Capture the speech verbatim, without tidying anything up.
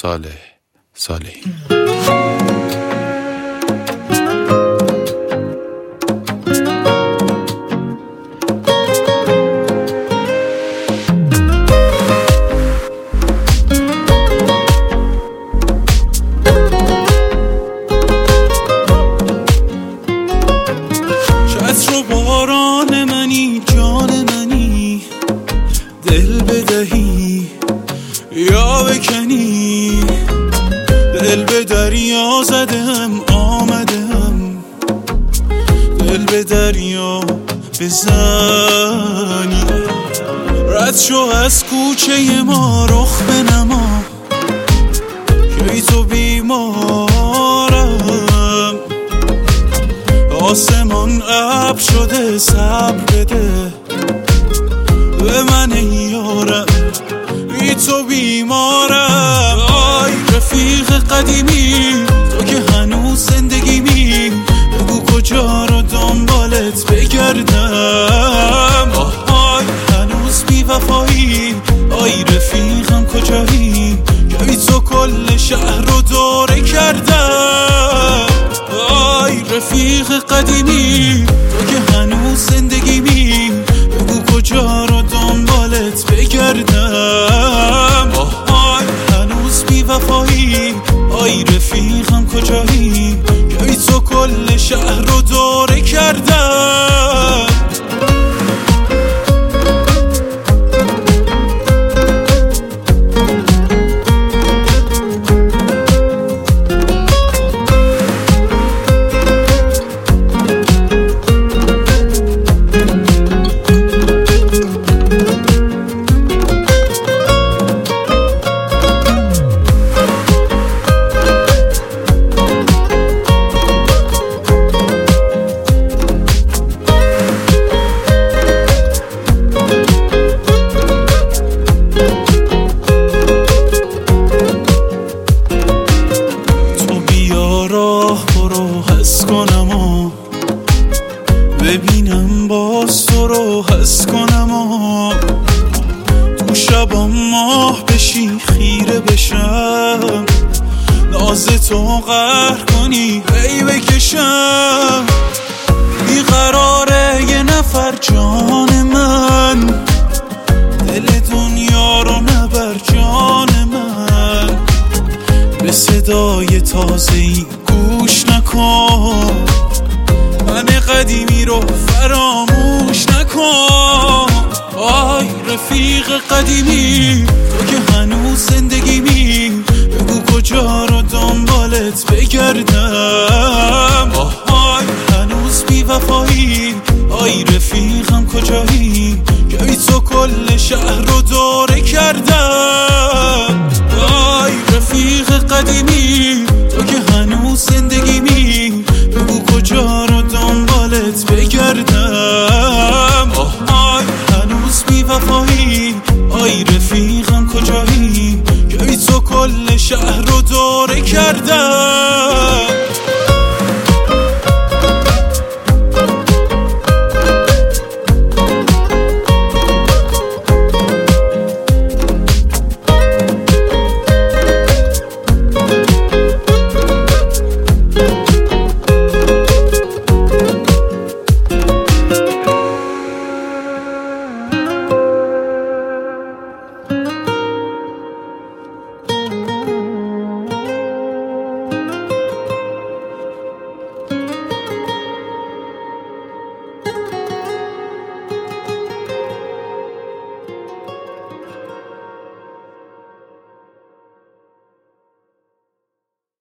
صالح صالحی. چتر و باران منی، جان منی، دل بدهی یا بکنی. دل به دریا زدم آمدم، دل به دریا بزنی. رد شو از کوچه ما رخ بنما، که تو بیمارم. آسمان ابر شده صبر بده به من یارم، بی تو بیمارم. آی رفیق قدیمی، تو که هنوز زندگیمی، بگو کجا رو دنبالت بگردم. آی هنوز بی وفایی، آی رفیقم کجایی، که بی تو کل شهر رو دوره کردم. آی رفیق قدیمی، تو که هنوز زندگیمی، بگو کجا رو دنبالت بگردم. آی هنوز بی وفایی، آی رفیقم کجایی، که بی تو کل شهر رو دوره کردم. ببینم باز تو رو حس کنم و تو شبا ماه بشی خیره بشم، ناز تو قهر کنی هی بکشم. بیقراره یه نفر جان من، دل دنیا رو نبر جان من. به صدای تازه‌ای گوش نکن، من قدیمی رو فراموش نکن. آی رفیق قدیمی، تو که هنوز زندگیمی، بگو کجا رو دنبالت بگردم. آی هنوز بی وفایی، آی رفیقم کجایی، که بی تو کل شهر رو دوره کردم. آی رفیق قدیمی، تو که هنوز زندگیمی، بگو کجا رو دنبالت بگردم. آی هنوز بی وفایی، آی رفیقم کجایی، که بی تو کل شهر رو دوره کردم.